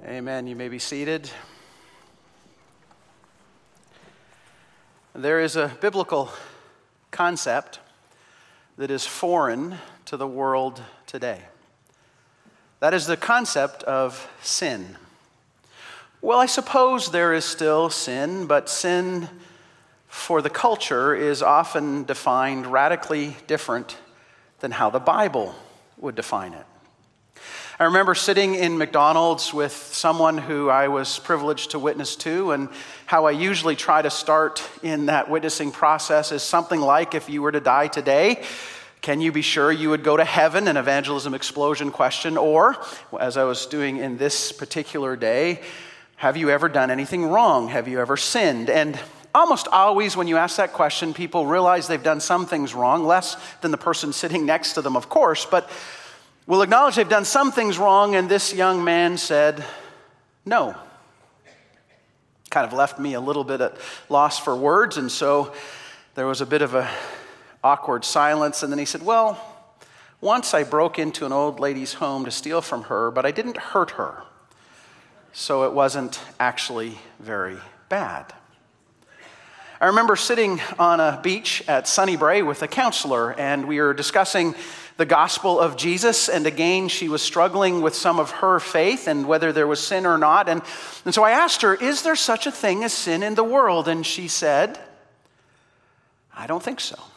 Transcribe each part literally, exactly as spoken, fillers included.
Amen. You may be seated. There is a biblical concept that is foreign to the world today. That is the concept of sin. Well, I suppose there is still sin, but sin for the culture is often defined radically different than how the Bible would define it. I remember sitting in McDonald's with someone who I was privileged to witness to, and how I usually try to start in that witnessing process is something like, if you were to die today, can you be sure you would go to heaven? An evangelism explosion question. Or, as I was doing in this particular day, have you ever done anything wrong? Have you ever sinned? And almost always when you ask that question, people realize they've done some things wrong, less than the person sitting next to them, of course, but will acknowledge they've done some things wrong, and this young man said, no. Kind of left me a little bit at loss for words, and so there was a bit of a awkward silence, and then he said, well, once I broke into an old lady's home to steal from her, but I didn't hurt her, so it wasn't actually very bad. I remember sitting on a beach at Sunnybrae with a counselor, and we were discussing the gospel of Jesus, and again, she was struggling with some of her faith and whether there was sin or not. And, and so I asked her, is there such a thing as sin in the world? And she said, I don't think so.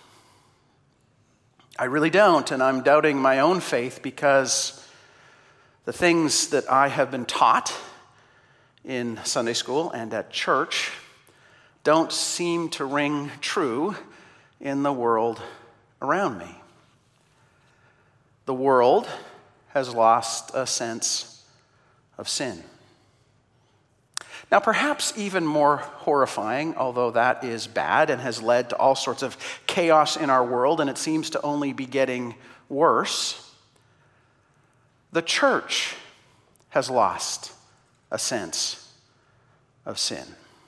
I really don't, and I'm doubting my own faith because the things that I have been taught in Sunday school and at church don't seem to ring true in the world around me. The world has lost a sense of sin. Now, perhaps even more horrifying, although that is bad and has led to all sorts of chaos in our world, and it seems to only be getting worse, the church has lost a sense of sin.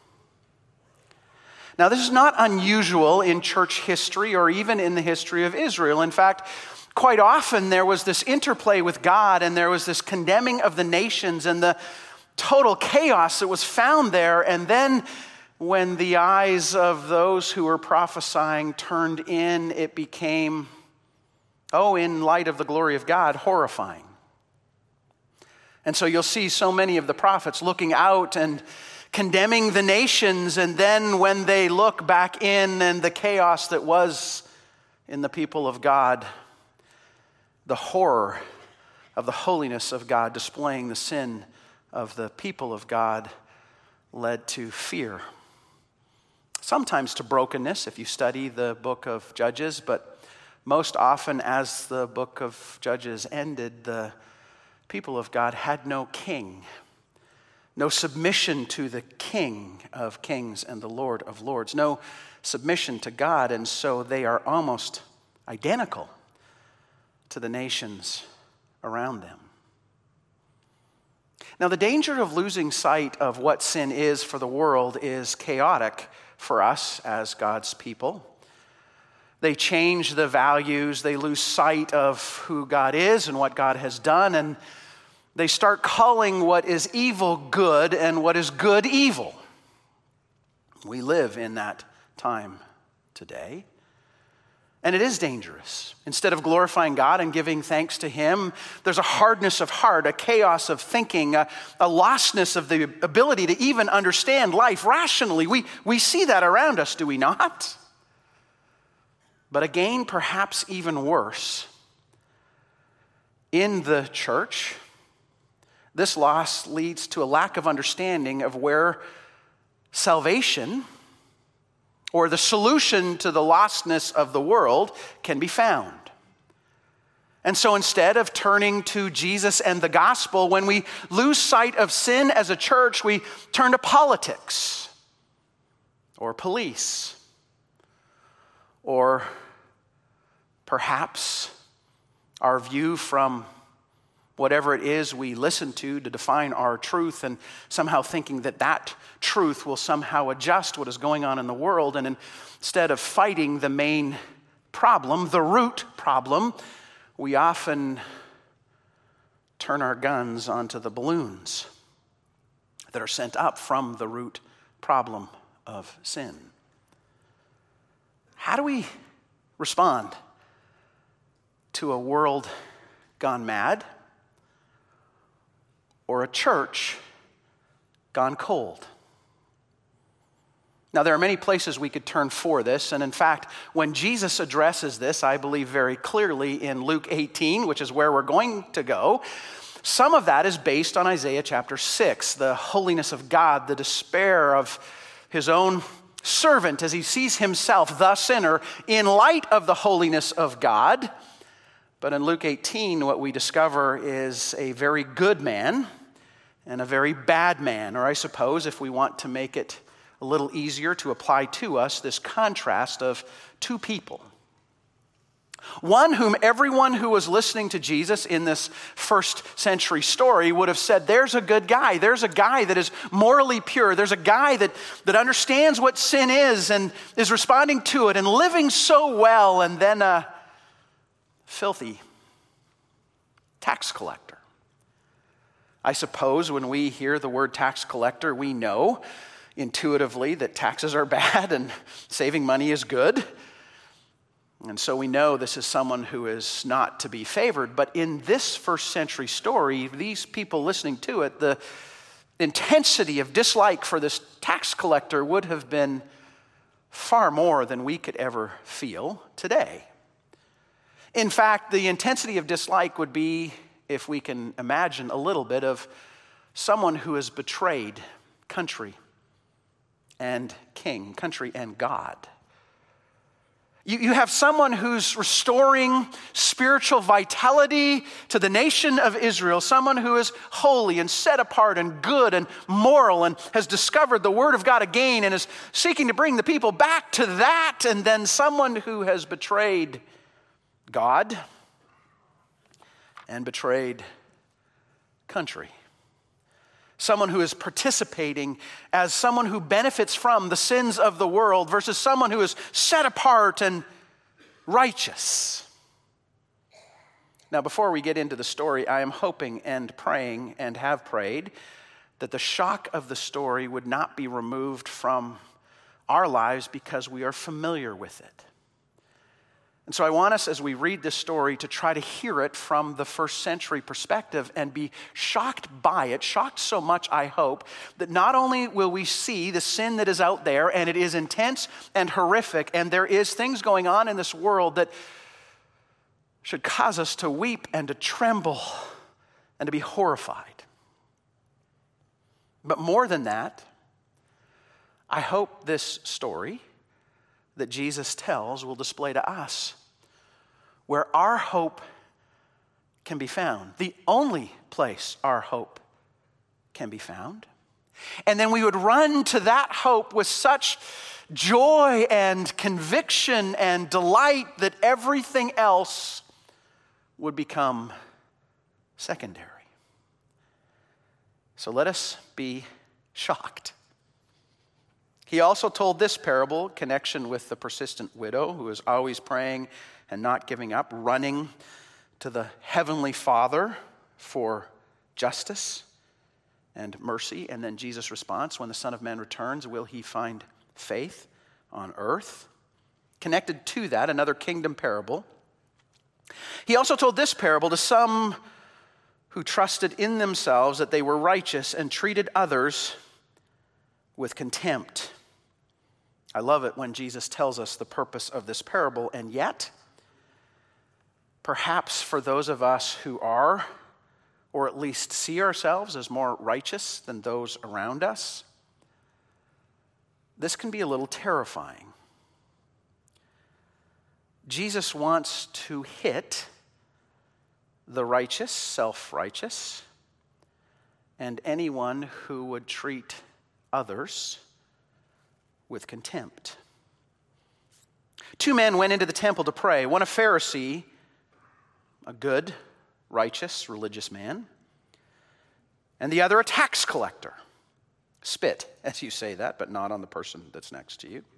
Now, this is not unusual in church history or even in the history of Israel. In fact, quite often there was this interplay with God, and there was this condemning of the nations and the total chaos that was found there. And then when the eyes of those who were prophesying turned in, it became, oh, in light of the glory of God, horrifying. And so you'll see so many of the prophets looking out and condemning the nations, and then when they look back in and the chaos that was in the people of God, the horror of the holiness of God displaying the sin of the people of God led to fear. Sometimes to brokenness if you study the book of Judges, but most often as the book of Judges ended, the people of God had no king, no submission to the King of Kings and the Lord of Lords, no submission to God, and so they are almost identical to the nations around them. Now, the danger of losing sight of what sin is for the world is chaotic for us as God's people. They change the values, they lose sight of who God is and what God has done, and they start calling what is evil good and what is good evil. We live in that time today. And it is dangerous. Instead of glorifying God and giving thanks to Him, there's a hardness of heart, a chaos of thinking, a, a lostness of the ability to even understand life rationally. We, we see that around us, do we not? But again, perhaps even worse, in the church, this loss leads to a lack of understanding of where salvation or the solution to the lostness of the world can be found. And so instead of turning to Jesus and the gospel, when we lose sight of sin as a church, we turn to politics or police or perhaps our view from whatever it is we listen to to define our truth, and somehow thinking that that truth will somehow adjust what is going on in the world. And instead of fighting the main problem, the root problem, we often turn our guns onto the balloons that are sent up from the root problem of sin. How do we respond to a world gone mad or a church gone cold? Now, there are many places we could turn for this, and in fact, when Jesus addresses this, I believe very clearly in Luke eighteen, which is where we're going to go, some of that is based on Isaiah chapter six, the holiness of God, the despair of his own servant as he sees himself, the sinner, in light of the holiness of God. But in Luke eighteen, what we discover is a very good man and a very bad man, or I suppose, if we want to make it a little easier to apply to us, this contrast of two people. One whom everyone who was listening to Jesus in this first century story would have said, there's a good guy. There's a guy that is morally pure. There's a guy that, that understands what sin is and is responding to it and living so well. And then a filthy tax collector. I suppose when we hear the word tax collector, we know intuitively that taxes are bad and saving money is good. And so we know this is someone who is not to be favored. But in this first century story, these people listening to it, the intensity of dislike for this tax collector would have been far more than we could ever feel today. In fact, the intensity of dislike would be, if we can imagine a little bit, of someone who has betrayed country and king, country and God. You, you have someone who's restoring spiritual vitality to the nation of Israel, someone who is holy and set apart and good and moral and has discovered the word of God again and is seeking to bring the people back to that, and then someone who has betrayed God and betrayed country. Someone who is participating as someone who benefits from the sins of the world versus someone who is set apart and righteous. Now, before we get into the story, I am hoping and praying and have prayed that the shock of the story would not be removed from our lives because we are familiar with it. And so I want us, as we read this story, to try to hear it from the first century perspective and be shocked by it, shocked so much, I hope, that not only will we see the sin that is out there, and it is intense and horrific, and there is things going on in this world that should cause us to weep and to tremble and to be horrified. But more than that, I hope this story that Jesus tells will display to us where our hope can be found, the only place our hope can be found. And then we would run to that hope with such joy and conviction and delight that everything else would become secondary. So let us be shocked. He also told this parable in connection with the persistent widow who is always praying and not giving up, running to the heavenly Father for justice and mercy. And then Jesus' response, when the Son of Man returns, will he find faith on earth? Connected to that, another kingdom parable. He also told this parable to some who trusted in themselves that they were righteous and treated others with contempt. I love it when Jesus tells us the purpose of this parable, and yet, perhaps for those of us who are, or at least see ourselves as more righteous than those around us, this can be a little terrifying. Jesus wants to hit the righteous, self-righteous, and anyone who would treat others with contempt. Two men went into the temple to pray, one a Pharisee, a good, righteous, religious man, and the other a tax collector. Spit, as you say that, but not on the person that's next to you.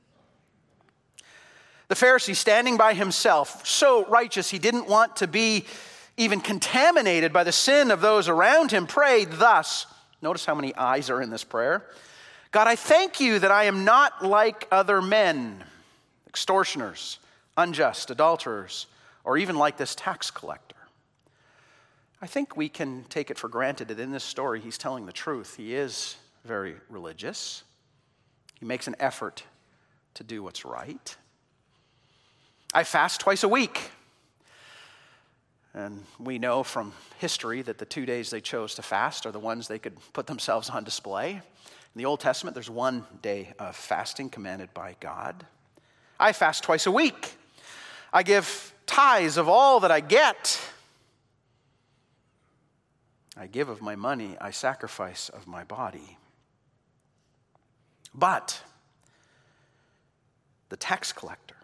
The Pharisee, standing by himself, so righteous he didn't want to be even contaminated by the sin of those around him, prayed thus. Notice how many I's are in this prayer. God, I thank you that I am not like other men, extortioners, unjust, adulterers, or even like this tax collector. I think we can take it for granted that in this story he's telling the truth. He is very religious. He makes an effort to do what's right. I fast twice a week. And we know from history that the two days they chose to fast are the ones they could put themselves on display. In the Old Testament, there's one day of fasting commanded by God. I fast twice a week. I give tithes of all that I get. I give of my money. I sacrifice of my body. But the tax collector,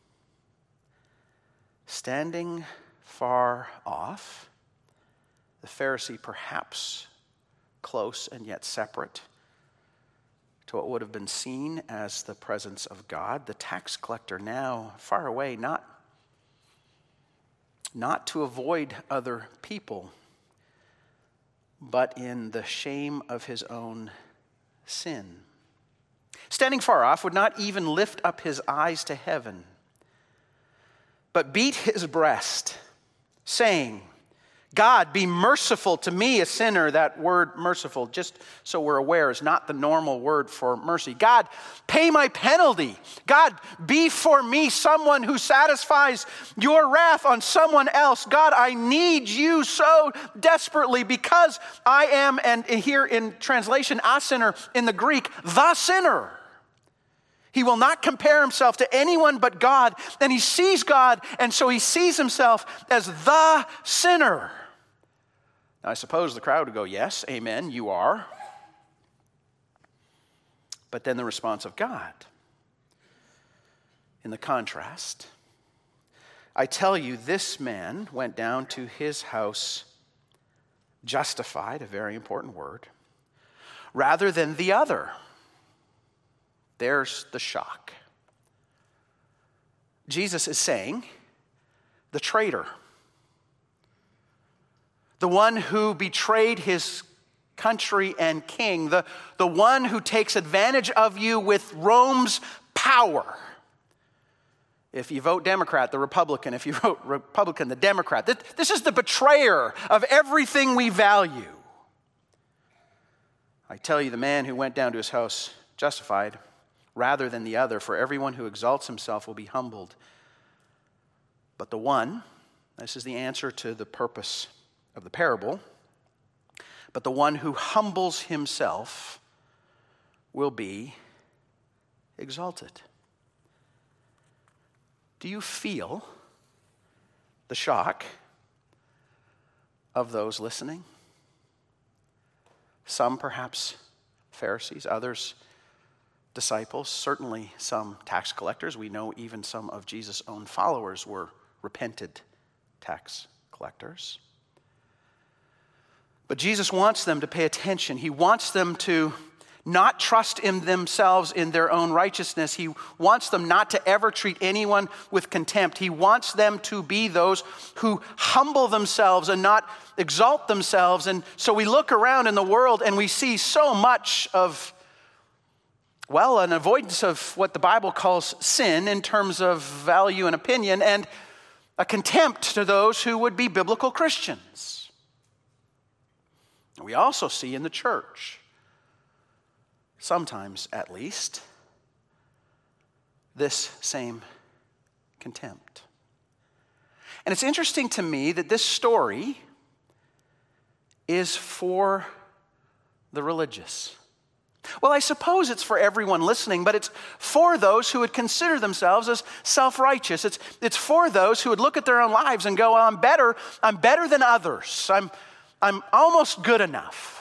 standing far off, the Pharisee perhaps close and yet separate to what would have been seen as the presence of God, the tax collector now far away, not, not to avoid other people, but in the shame of his own sin. Standing far off would not even lift up his eyes to heaven, but beat his breast, saying, God, be merciful to me, a sinner. That word merciful, just so we're aware, is not the normal word for mercy. God, pay my penalty. God, be for me someone who satisfies your wrath on someone else. God, I need you so desperately because I am, and here in translation, a sinner, in the Greek, the sinner. He will not compare himself to anyone but God, and he sees God, and so he sees himself as the sinner. Now, I suppose the crowd would go, yes, amen, you are. But then the response of God, in the contrast, I tell you, this man went down to his house justified, a very important word, rather than the other. There's the shock. Jesus is saying, the traitor, the one who betrayed his country and king, the, the one who takes advantage of you with Rome's power. If you vote Democrat, the Republican. If you vote Republican, the Democrat. This, this is the betrayer of everything we value. I tell you, the man who went down to his house justified rather than the other, for everyone who exalts himself will be humbled. But the one, this is the answer to the purpose of the parable, but the one who humbles himself will be exalted. Do you feel the shock of those listening? Some perhaps Pharisees, others disciples, certainly some tax collectors. We know even some of Jesus' own followers were repented tax collectors. But Jesus wants them to pay attention. He wants them to not trust in themselves in their own righteousness. He wants them not to ever treat anyone with contempt. He wants them to be those who humble themselves and not exalt themselves. And so we look around in the world and we see so much of, well, an avoidance of what the Bible calls sin in terms of value and opinion, and a contempt to those who would be biblical Christians. We also see in the church, sometimes at least, this same contempt. And it's interesting to me that this story is for the religious. Well, I suppose it's for everyone listening, but it's for those who would consider themselves as self-righteous. It's, it's for those who would look at their own lives and go, well, I'm better, I'm better than others. I'm, I'm almost good enough.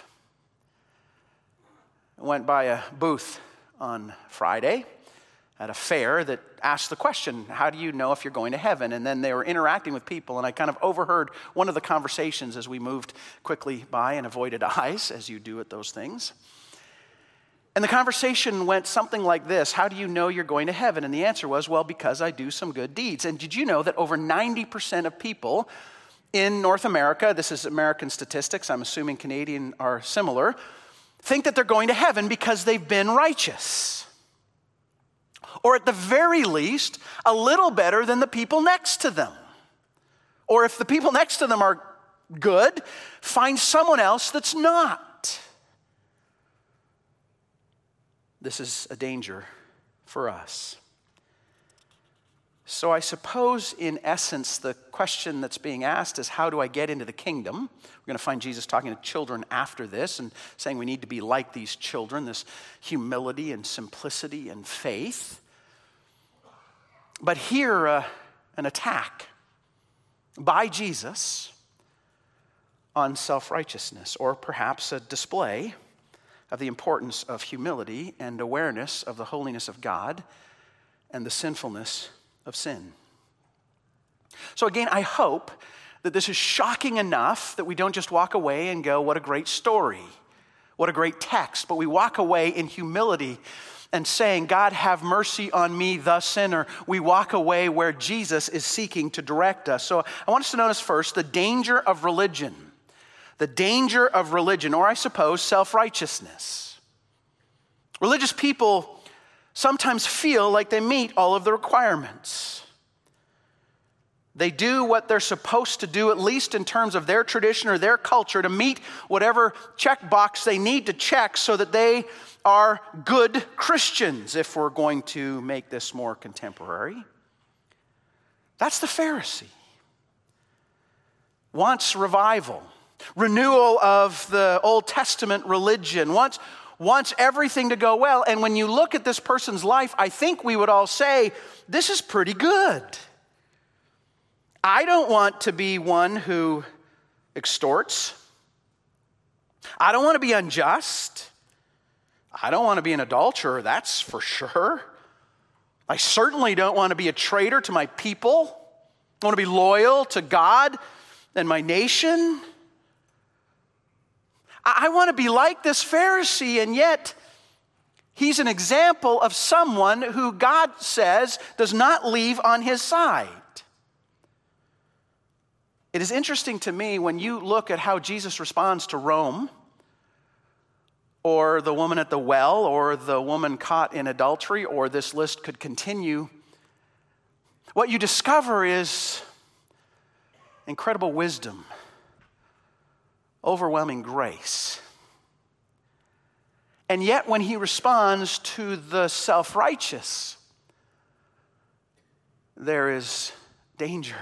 I went by a booth on Friday at a fair that asked the question, how do you know if you're going to heaven? And then they were interacting with people, and I kind of overheard one of the conversations as we moved quickly by and avoided eyes, as you do at those things. And the conversation went something like this: how do you know you're going to heaven? And the answer was, well, because I do some good deeds. And did you know that over ninety percent of people in North America, this is American statistics, I'm assuming Canadian are similar, think that they're going to heaven because they've been righteous. Or at the very least, a little better than the people next to them. Or if the people next to them are good, find someone else that's not. This is a danger for us. So I suppose, in essence, the question that's being asked is, how do I get into the kingdom? We're going to find Jesus talking to children after this and saying we need to be like these children, this humility and simplicity and faith. But here, uh, an attack by Jesus on self-righteousness, or perhaps a display of the importance of humility and awareness of the holiness of God and the sinfulness of sin. So again, I hope that this is shocking enough that we don't just walk away and go, what a great story, what a great text, but we walk away in humility and saying, God, have mercy on me, the sinner. We walk away where Jesus is seeking to direct us. So I want us to notice first the danger of religion. The danger of religion, or I suppose self-righteousness. Religious people sometimes feel like they meet all of the requirements. They do what they're supposed to do, at least in terms of their tradition or their culture, to meet whatever checkbox they need to check so that they are good Christians, if we're going to make this more contemporary. That's the Pharisee. Wants revival, renewal of the Old Testament religion, wants wants everything to go well. And when you look at this person's life, I think we would all say, this is pretty good. I don't want to be one who extorts. I don't want to be unjust. I don't want to be an adulterer, that's for sure. I certainly don't want to be a traitor to my people. I want to be loyal to God and my nation. I want to be like this Pharisee, and yet he's an example of someone who God says does not leave on his side. It is interesting to me when you look at how Jesus responds to Rome, or the woman at the well, or the woman caught in adultery, or this list could continue. What you discover is incredible wisdom, overwhelming grace. And yet when he responds to the self-righteous, there is danger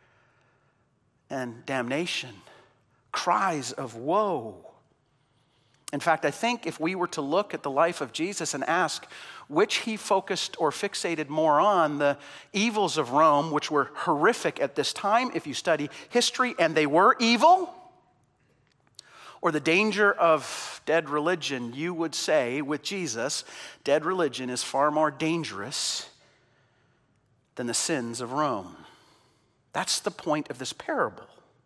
and damnation, cries of woe. In fact, I think if we were to look at the life of Jesus and ask which he focused or fixated more on, the evils of Rome, which were horrific at this time if you study history, and they were evil, or the danger of dead religion, you would say with Jesus, dead religion is far more dangerous than the sins of Rome. That's the point of this parable.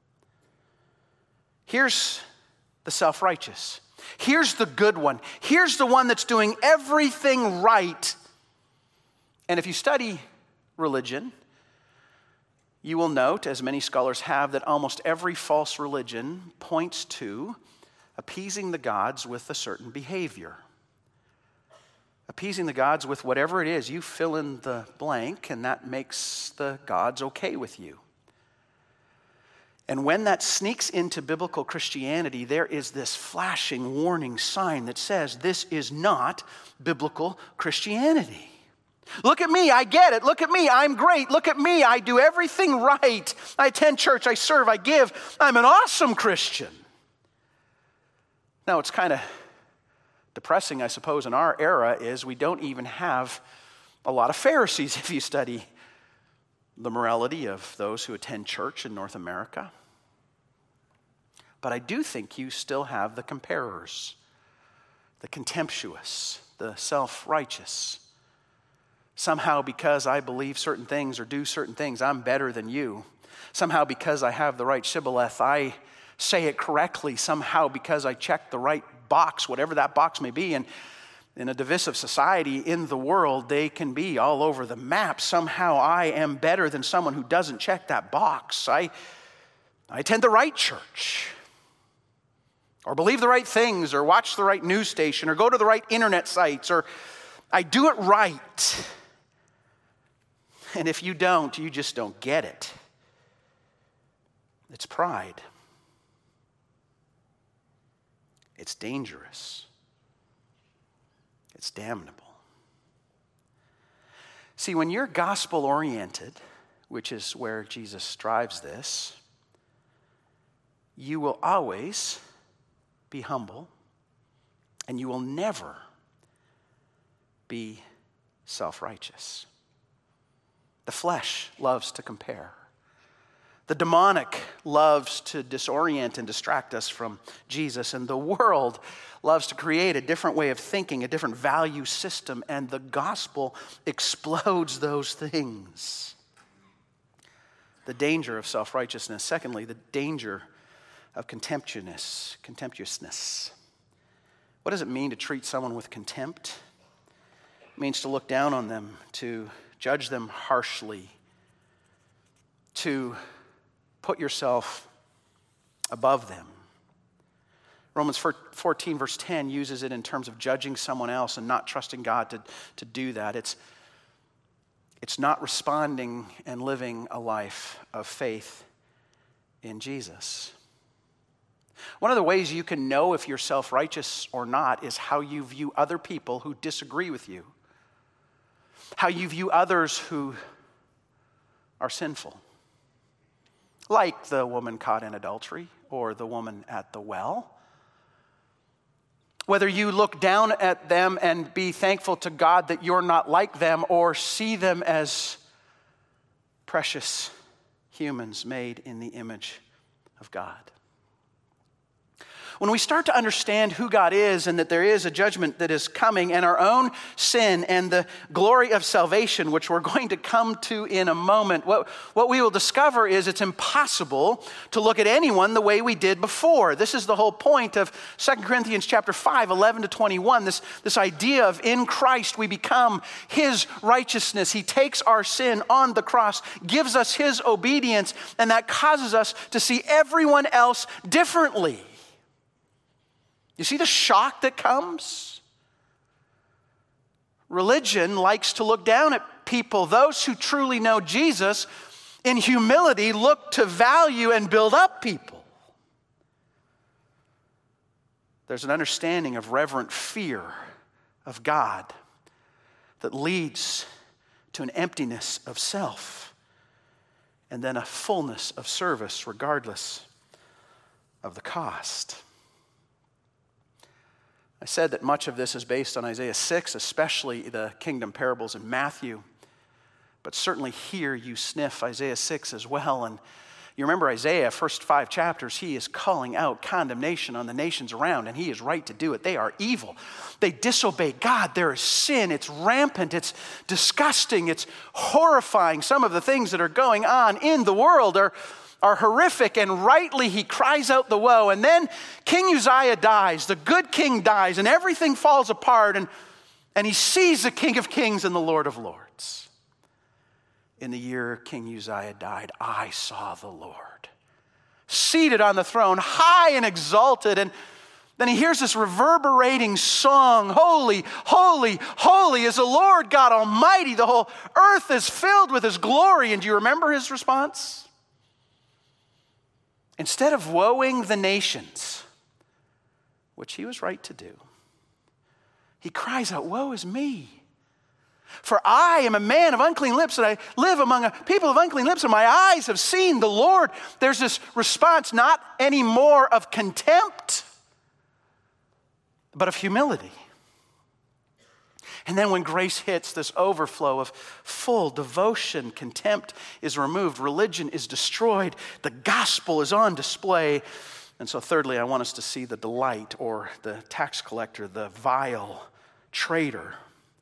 Here's the self-righteous. Here's the good one. Here's the one that's doing everything right. And if you study religion, you will note, as many scholars have, that almost every false religion points to appeasing the gods with a certain behavior. Appeasing the gods with whatever it is. You fill in the blank, and that makes the gods okay with you. And when that sneaks into biblical Christianity, there is this flashing warning sign that says this is not biblical Christianity. Look at me, I get it. Look at me, I'm great. Look at me, I do everything right. I attend church, I serve, I give. I'm an awesome Christian. Now, it's kind of depressing, I suppose, in our era is we don't even have a lot of Pharisees if you study the morality of those who attend church in North America. But I do think you still have the comparers, the contemptuous, the self-righteous. Somehow because I believe certain things or do certain things, I'm better than you. Somehow because I have the right shibboleth, I say it correctly. Somehow because I check the right box, whatever that box may be. And in a divisive society in the world, they can be all over the map. Somehow I am better than someone who doesn't check that box. I, I attend the right church. or believe the right things, or watch the right news station, or go to the right internet sites, or I do it right. And if you don't, you just don't get it. It's pride. It's dangerous. It's damnable. See, when you're gospel-oriented, which is where Jesus drives this, you will always be humble, and you will never be self-righteous. The flesh loves to compare. The demonic loves to disorient and distract us from Jesus, and the world loves to create a different way of thinking, a different value system, and the gospel explodes those things. The danger of self-righteousness. Secondly, the danger of contemptuousness. Contemptuousness. What does it mean to treat someone with contempt? It means to look down on them, to judge them harshly, to put yourself above them. Romans fourteen verse ten uses it in terms of judging someone else and not trusting God to, to do that. It's, it's not responding and living a life of faith in Jesus. One of the ways you can know if you're self-righteous or not is how you view other people who disagree with you. How you view others who are sinful. Like the woman caught in adultery or the woman at the well. Whether you look down at them and be thankful to God that you're not like them, or see them as precious humans made in the image of God. When we start to understand who God is and that there is a judgment that is coming, and our own sin and the glory of salvation, which we're going to come to in a moment, what, what we will discover is it's impossible to look at anyone the way we did before. This is the whole point of Second Corinthians chapter five, eleven to twenty-one, this, this idea of in Christ we become his righteousness. He takes our sin on the cross, gives us his obedience, and that causes us to see everyone else differently. You see the shock that comes? Religion likes to look down at people. Those who truly know Jesus, in humility, look to value and build up people. There's an understanding of reverent fear of God that leads to an emptiness of self and then a fullness of service regardless of the cost. I said that much of this is based on Isaiah six, especially the kingdom parables in Matthew. But certainly here you sniff Isaiah six as well. And you remember Isaiah, first five chapters, he is calling out condemnation on the nations around, and he is right to do it. They are evil. They disobey God. There is sin. It's rampant. It's disgusting. It's horrifying. Some of the things that are going on in the world are are horrific, and rightly he cries out the woe. And then King Uzziah dies, the good king dies, and everything falls apart, and, and he sees the King of Kings and the Lord of Lords. In the year King Uzziah died, I saw the Lord, seated on the throne, high and exalted, and then he hears this reverberating song, holy, holy, holy is the Lord God Almighty. The whole earth is filled with his glory. And do you remember his response? Instead of woeing the nations, which he was right to do, he cries out, woe is me. For I am a man of unclean lips, and I live among a people of unclean lips, and my eyes have seen the Lord. There's this response, not anymore of contempt, but of humility. And then when grace hits, this overflow of full devotion, contempt is removed, religion is destroyed, the gospel is on display. And so thirdly, I want us to see the delight, or the tax collector, the vile traitor,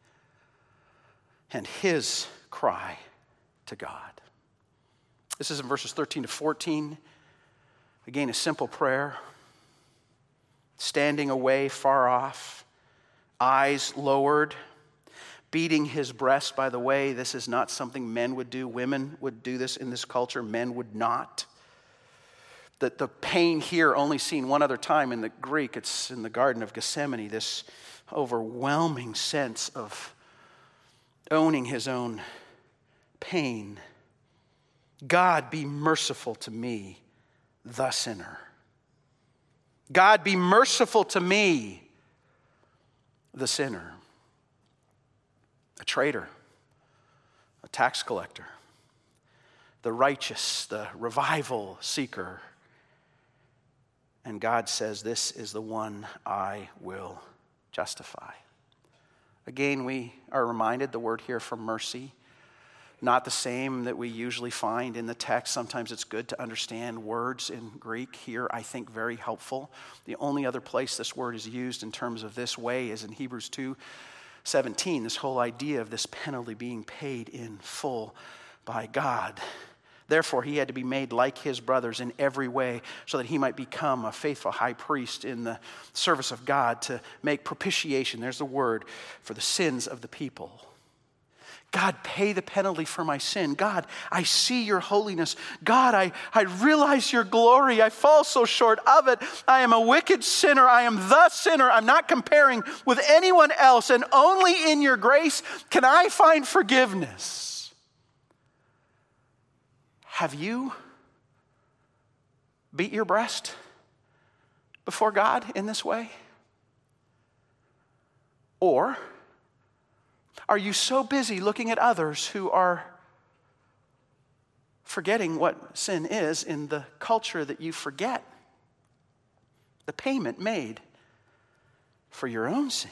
and his cry to God. This is in verses thirteen to fourteen. Again, a simple prayer. Standing away far off, eyes lowered, beating his breast. By the way, this is not something men would do. Women would do this in this culture. Men would not. The, the pain here only seen one other time in the Greek. It's in the Garden of Gethsemane, this overwhelming sense of owning his own pain. God, be merciful to me, the sinner. God, be merciful to me, the sinner. A traitor, a tax collector, the righteous, the revival seeker. And God says, this is the one I will justify. Again, we are reminded the word here for mercy, not the same that we usually find in the text. Sometimes it's good to understand words in Greek. Here, I think, very helpful. The only other place this word is used in terms of this way is in Hebrews two seventeen, this whole idea of this penalty being paid in full by God. Therefore, he had to be made like his brothers in every way so that he might become a faithful high priest in the service of God to make propitiation, there's the word, for the sins of the people. God, pay the penalty for my sin. God, I see your holiness. God, I, I realize your glory. I fall so short of it. I am a wicked sinner. I am the sinner. I'm not comparing with anyone else. And only in your grace can I find forgiveness. Have you beat your breast before God in this way? Or are you so busy looking at others who are forgetting what sin is in the culture that you forget the payment made for your own sin?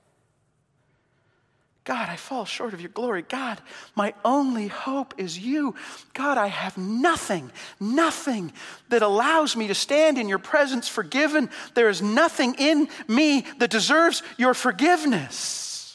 God, I fall short of your glory. God, my only hope is you. God, I have nothing, nothing that allows me to stand in your presence forgiven. There is nothing in me that deserves your forgiveness.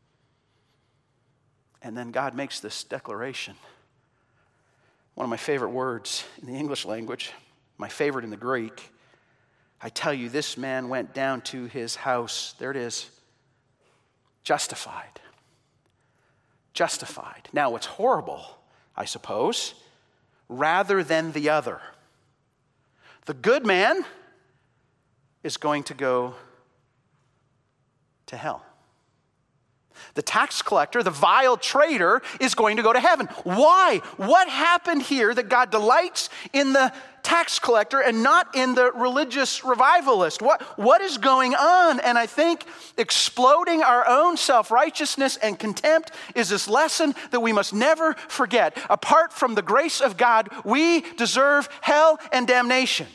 And then God makes this declaration. One of my favorite words in the English language, my favorite in the Greek. I tell you, this man went down to his house, there it is, justified. Justified. Now, what's horrible, I suppose, rather than the other. The good man is going to go to hell. The tax collector, the vile traitor, is going to go to heaven. Why? What happened here that God delights in the tax collector and not in the religious revivalist? What, what is going on? And I think exploding our own self-righteousness and contempt is this lesson that we must never forget. Apart from the grace of God, we deserve hell and damnation.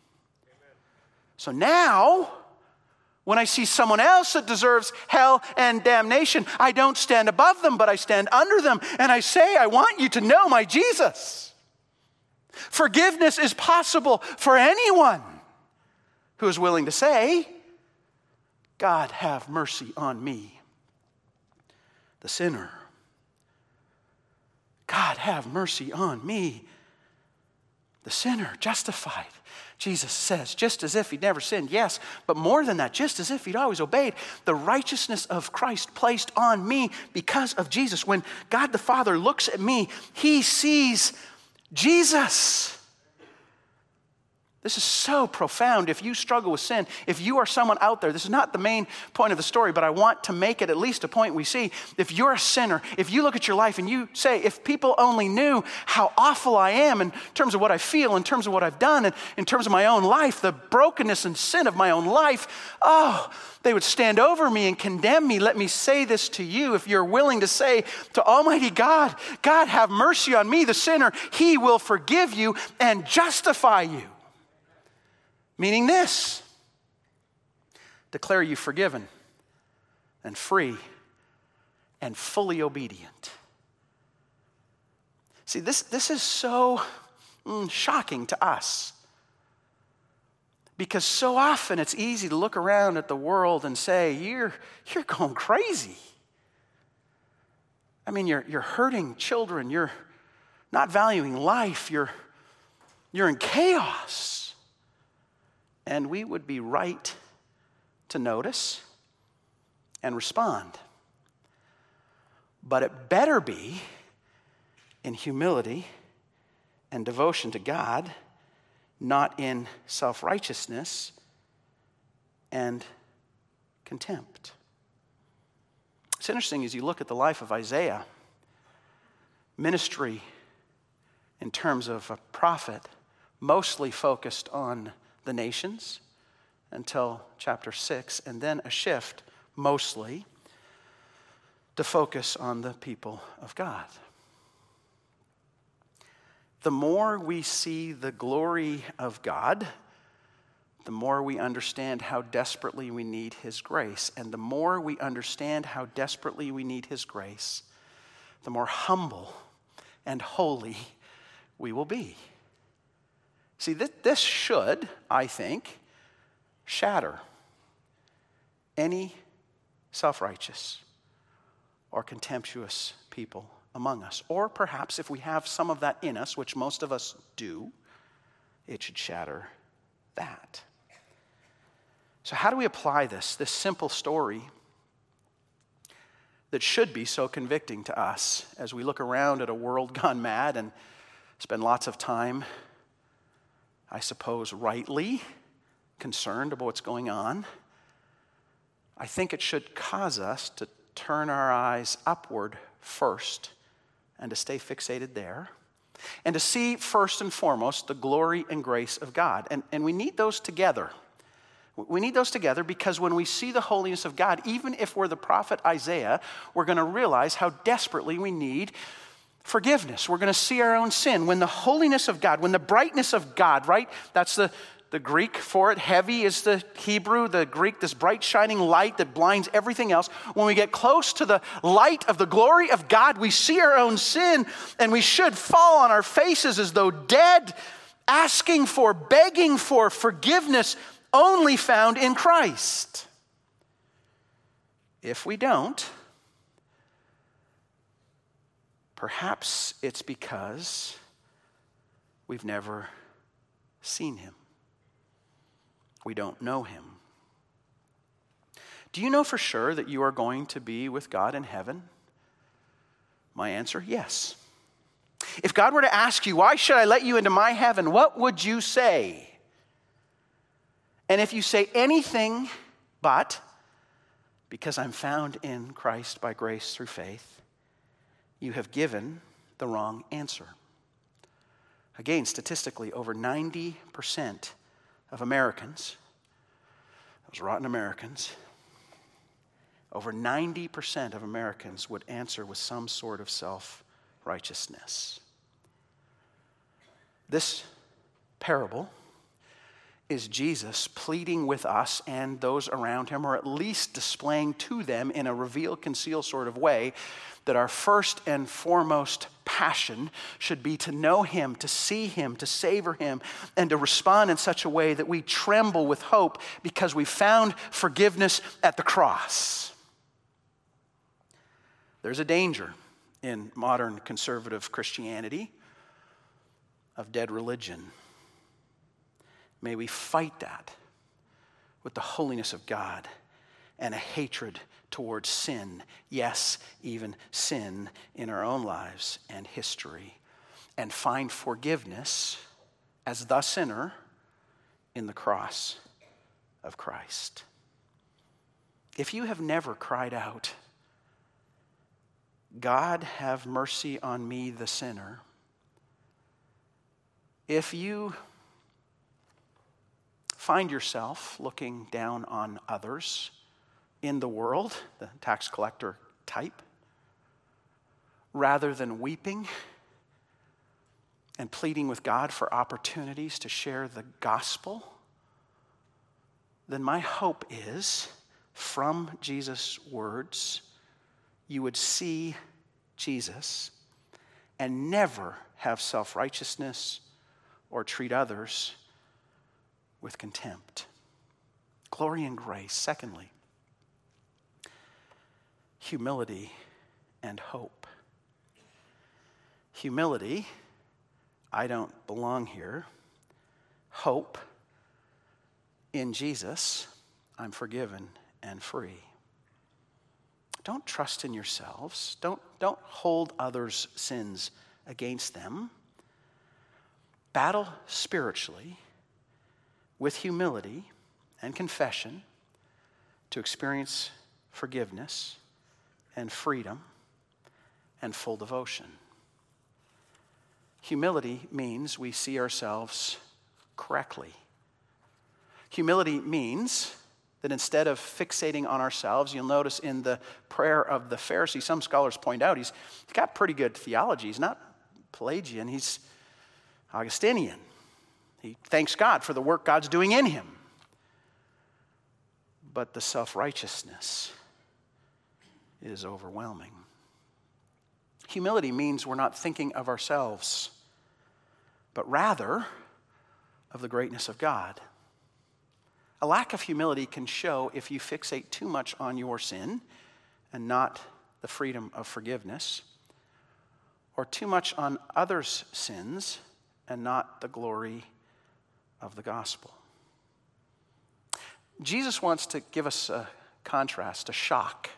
So now, when I see someone else that deserves hell and damnation, I don't stand above them, but I stand under them. And I say, I want you to know my Jesus. Forgiveness is possible for anyone who is willing to say, God, have mercy on me, the sinner. God, have mercy on me, the sinner, justified. Jesus says, just as if he'd never sinned, yes, but more than that, just as if he'd always obeyed, the righteousness of Christ placed on me because of Jesus. When God the Father looks at me, he sees Jesus. This is so profound. If you struggle with sin, if you are someone out there, this is not the main point of the story, but I want to make it at least a point we see. If you're a sinner, if you look at your life and you say, if people only knew how awful I am in terms of what I feel, in terms of what I've done, and in terms of my own life, the brokenness and sin of my own life, oh, they would stand over me and condemn me. Let me say this to you. If you're willing to say to Almighty God, God, have mercy on me, the sinner, he will forgive you and justify you. Meaning this, declare you forgiven and free and fully obedient. See, this, this is so mm, shocking to us. Because so often it's easy to look around at the world and say, you're, you're going crazy. I mean, you're, you're hurting children. You're not valuing life. You're, you're in chaos. And we would be right to notice and respond. But it better be in humility and devotion to God, not in self-righteousness and contempt. It's interesting as you look at the life of Isaiah, ministry in terms of a prophet mostly focused on the nations until chapter six, and then a shift mostly to focus on the people of God. The more we see the glory of God, the more we understand how desperately we need His grace. And the more we understand how desperately we need His grace, the more humble and holy we will be. See, this should, I think, shatter any self-righteous or contemptuous people among us. Or perhaps if we have some of that in us, which most of us do, it should shatter that. So how do we apply this, this simple story that should be so convicting to us as we look around at a world gone mad and spend lots of time, I suppose rightly, concerned about what's going on? I think it should cause us to turn our eyes upward first and to stay fixated there, and to see first and foremost the glory and grace of God. And, and we need those together. We need those together because when we see the holiness of God, even if we're the prophet Isaiah, we're going to realize how desperately we need forgiveness. We're going to see our own sin. When the holiness of God, when the brightness of God, right? That's the, the Greek for it. Heavy is the Hebrew, the Greek, this bright shining light that blinds everything else. When we get close to the light of the glory of God, we see our own sin, and we should fall on our faces as though dead, asking for, begging for forgiveness only found in Christ. If we don't, perhaps it's because we've never seen Him. We don't know Him. Do you know for sure that you are going to be with God in heaven? My answer, yes. If God were to ask you, why should I let you into my heaven? What would you say? And if you say anything but, because I'm found in Christ by grace through faith, you have given the wrong answer. Again, statistically, over ninety percent of Americans, those rotten Americans, over ninety percent of Americans would answer with some sort of self-righteousness. This parable is Jesus pleading with us and those around Him, or at least displaying to them in a reveal, conceal sort of way, that our first and foremost passion should be to know Him, to see Him, to savor Him, and to respond in such a way that we tremble with hope because we found forgiveness at the cross. There's a danger in modern conservative Christianity of dead religion. May we fight that with the holiness of God and a hatred towards sin. Yes, even sin in our own lives and history. And find forgiveness as the sinner in the cross of Christ. If you have never cried out, God, have mercy on me, the sinner. If you find yourself looking down on others in the world, the tax collector type, rather than weeping and pleading with God for opportunities to share the gospel, then my hope is, from Jesus' words, you would see Jesus and never have self-righteousness or treat others with contempt. Glory and grace. Secondly, humility and hope. Humility, I don't belong here. Hope, in Jesus, I'm forgiven and free. Don't trust in yourselves. Don't, don't hold others' sins against them. Battle spiritually with humility and confession to experience forgiveness and freedom and full devotion. Humility means we see ourselves correctly. Humility means that instead of fixating on ourselves, you'll notice in the prayer of the Pharisee, some scholars point out he's, he's got pretty good theology. He's not Pelagian, he's Augustinian. He thanks God for the work God's doing in him. But the self-righteousness is overwhelming. Humility means we're not thinking of ourselves, but rather of the greatness of God. A lack of humility can show if you fixate too much on your sin and not the freedom of forgiveness, or too much on others' sins and not the glory of the gospel. Jesus wants to give us a contrast, a shock,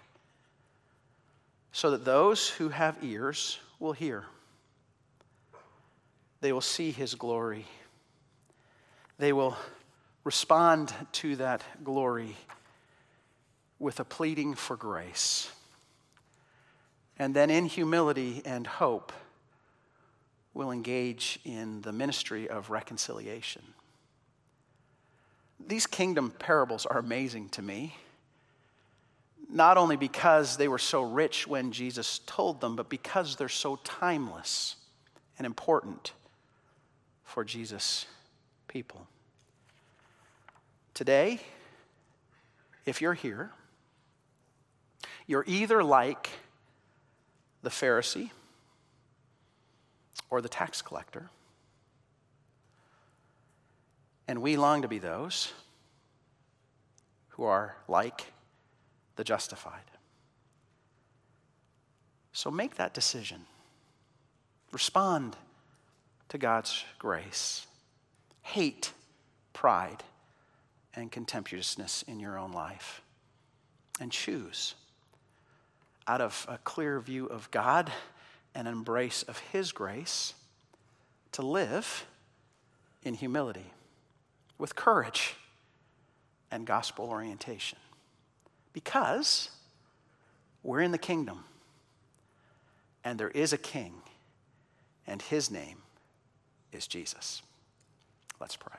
so that those who have ears will hear. They will see his glory. They will respond to that glory with a pleading for grace. And then in humility and hope, will engage in the ministry of reconciliation. These kingdom parables are amazing to me, not only because they were so rich when Jesus told them, but because they're so timeless and important for Jesus' people. Today, if you're here, you're either like the Pharisee or the tax collector, and we long to be those who are like the justified. So make that decision. Respond to God's grace. Hate pride and contemptuousness in your own life. And choose, out of a clear view of God and embrace of his grace, to live in humility, with courage and gospel orientation. Because we're in the kingdom, and there is a king, and his name is Jesus. Let's pray.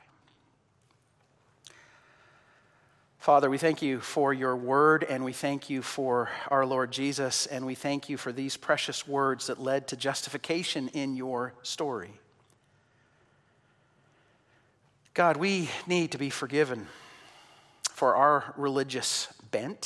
Father, we thank you for your word, and we thank you for our Lord Jesus, and we thank you for these precious words that led to justification in your story. God, we need to be forgiven for our religious bent.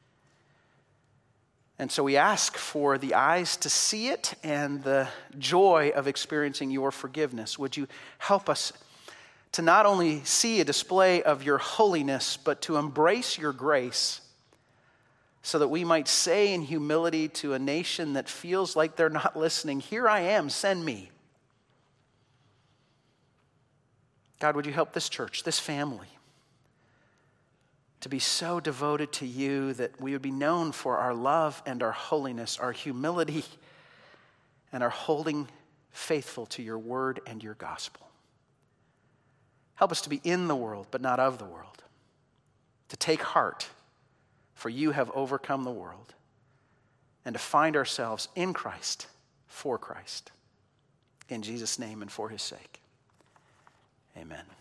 And so we ask for the eyes to see it and the joy of experiencing your forgiveness. Would you help us to not only see a display of your holiness, but to embrace your grace so that we might say in humility to a nation that feels like they're not listening, "Here I am, send me." God, would you help this church, this family, to be so devoted to you that we would be known for our love and our holiness, our humility, and our holding faithful to your word and your gospel. Help us to be in the world, but not of the world. To take heart, for you have overcome the world. And to find ourselves in Christ, for Christ. In Jesus' name and for his sake. Amen.